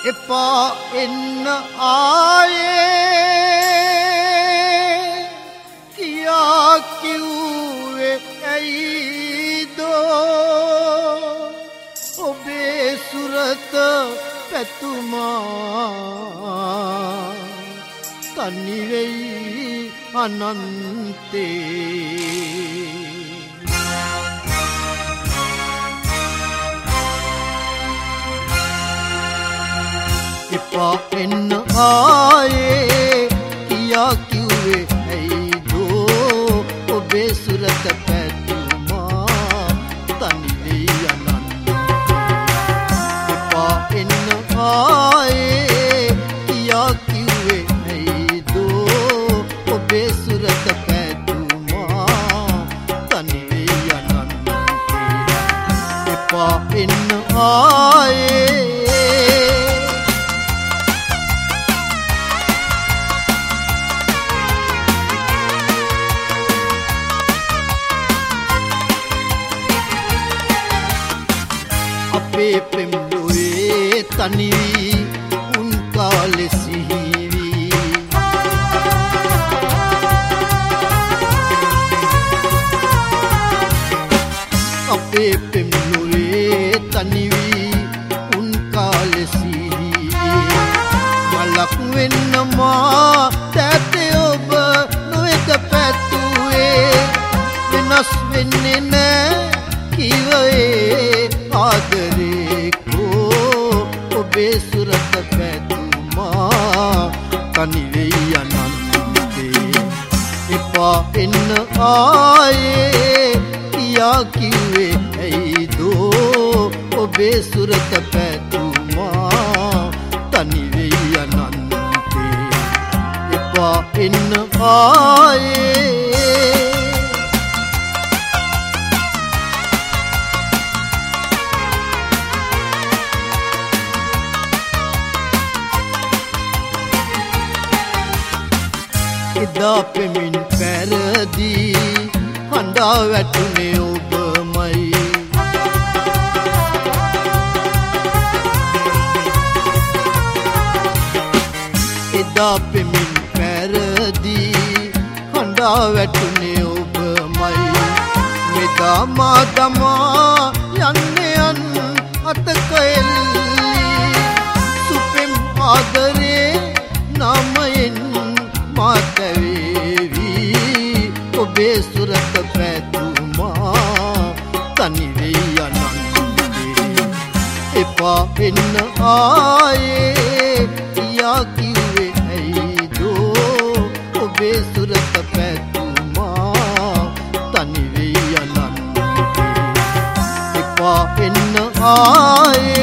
එපා එන්න ආයේ කියා කිව්වේ ඇයිදෝ ඔබේ සුරත පැතුමා තනි වෙයි අනන්තේ එපා එන්න ආයේ කියා කිව්වේ ඇයිදෝ ඔබේ සුරත පැතුමා තනි වෙයි අනන්තේ එපා එන්න ආයේ කියා කිව්වේ ඇයිදෝ ඔබේ සුරත පැතුමා තනි වෙයි අනන්තේ එපා එන්න ආයේ අපේ පෙම්ලොවේ තනිවී උන් කාලෙ සිහිවී අපේ පෙම්ලොවේ තනිවී උන් කාලෙ සිහිවී මලක් වෙන්න මා තැතේ ඔබ නොවේද පැතුවේ වෙනස් වෙන්නේ නෑ කිව්වේ ආදරේ කෝ ඔබේ සුරත පැතුමා තනි වෙයි අනන්තේ එපා එන්න ආයේ කියා කිව්වේ ඇයිදෝ ඔබේ සුරත පැතුමා තනි වෙයි අනන්තේ එපා එන්න ආයේ එදා පෙමින් පැරදී හඬා වැටුනේ ඔබමයි එදා පෙමින් පැරදී හඬා වැටුනේ ඔබමයි මෙදා මා දමා යන්නේ යන් අතක එල්ලී සුපෙම් ආදරේ නාමයෙන් මාතවේවී ඔබේ සුරත පැතුමා තනි වෙයි අනන්තේ එපා එන්න ආයේ කියා කිව්වේ ඇයිදෝ ඔබේ සුරත පැතුමා තනි වෙයි අනන්තේ එපා එන්න ආයේ